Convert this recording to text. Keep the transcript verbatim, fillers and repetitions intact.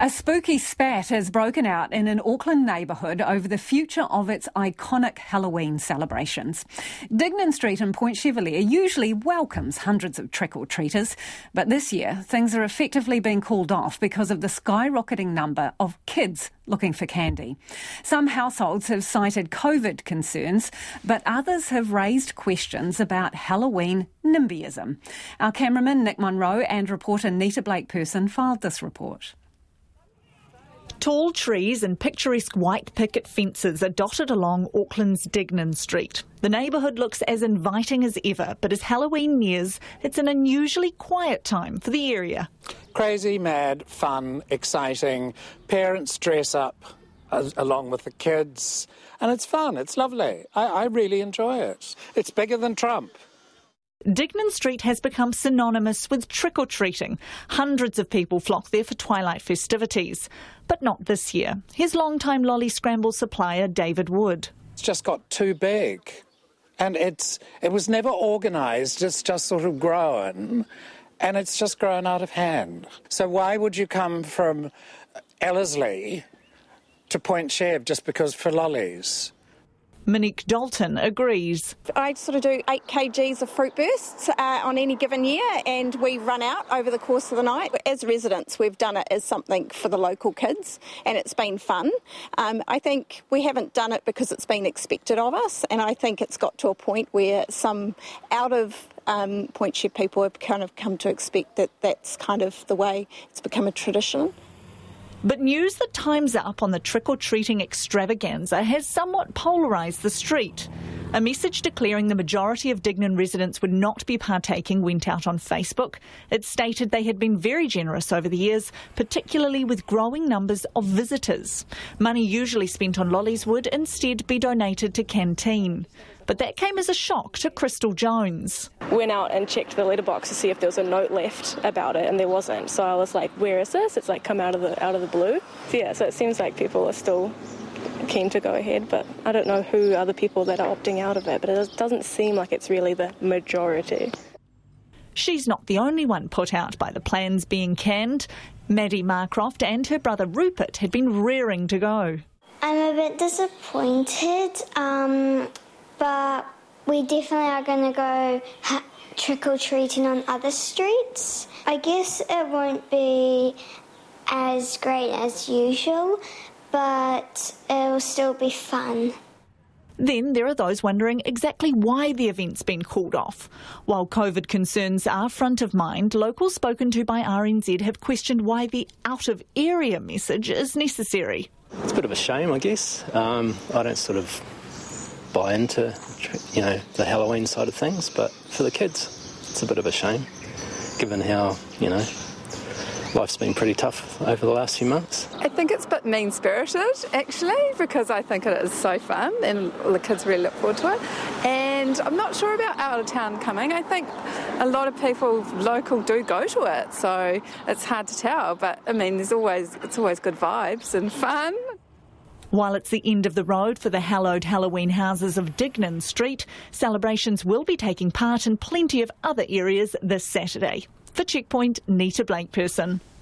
A spooky spat has broken out in an Auckland neighbourhood over the future of its iconic Halloween celebrations. Dignan Street in Point Chevalier usually welcomes hundreds of trick-or-treaters, but this year things are effectively being called off because of the skyrocketing number of kids looking for candy. Some households have cited COVID concerns, but others have raised questions about Halloween NIMBYism. Our cameraman Nick Monroe and reporter Nita Blake-Person filed this report. Tall trees and picturesque white picket fences are dotted along Auckland's Dignan Street. The neighbourhood looks as inviting as ever, but as Halloween nears, it's an unusually quiet time for the area. Crazy, mad, fun, exciting. Parents dress up uh, along with the kids, and it's fun, it's lovely. I, I really enjoy it. It's bigger than Trump. Dignan Street has become synonymous with trick-or-treating. Hundreds of people flock there for twilight festivities. But not this year. Here's long-time lolly scramble supplier David Wood. It's just got too big. And it's it was never organised, it's just sort of grown. And it's just grown out of hand. So why would you come from Ellerslie to Point Chev just because for lollies? Monique Dalton agrees. I sort of do eight kilograms of fruit bursts uh, on any given year, and we run out over the course of the night. As residents, we've done it as something for the local kids, and it's been fun. Um, I think we haven't done it because it's been expected of us, and I think it's got to a point where some out of um, Point Chev people have kind of come to expect that that's kind of the way it's become a tradition. But news that time's up on the trick-or-treating extravaganza has somewhat polarised the street. A message declaring the majority of Dignan residents would not be partaking went out on Facebook. It stated they had been very generous over the years, particularly with growing numbers of visitors. Money usually spent on lollies would instead be donated to Canteen. But that came as a shock to Crystal Jones. Went out and checked the letterbox to see if there was a note left about it, and there wasn't. So I was like, where is this? It's like come out of the out of the blue. So yeah, so it seems like people are still keen to go ahead, but I don't know who are the people that are opting out of it, but it doesn't seem like it's really the majority. She's not the only one put out by the plans being canned. Maddie Marcroft and her brother Rupert had been raring to go. I'm a bit disappointed, um, but we definitely are going to go ha- trick-or-treating on other streets. I guess it won't be as great as usual, but it'll still be fun. Then there are those wondering exactly why the event's been called off. While COVID concerns are front of mind, locals spoken to by R N Z have questioned why the out-of-area message is necessary. It's a bit of a shame, I guess. Um, I don't sort of buy into, you know, the Halloween side of things, but for the kids, it's a bit of a shame, given how, you know, life's been pretty tough over the last few months. I think it's a bit mean-spirited, actually, because I think it is so fun and the kids really look forward to it. And I'm not sure about out-of-town coming. I think a lot of people local do go to it, so it's hard to tell. But, I mean, there's always it's always good vibes and fun. While it's the end of the road for the hallowed Halloween houses of Dignan Street, celebrations will be taking part in plenty of other areas this Saturday. For Checkpoint, Nita Blake-Person.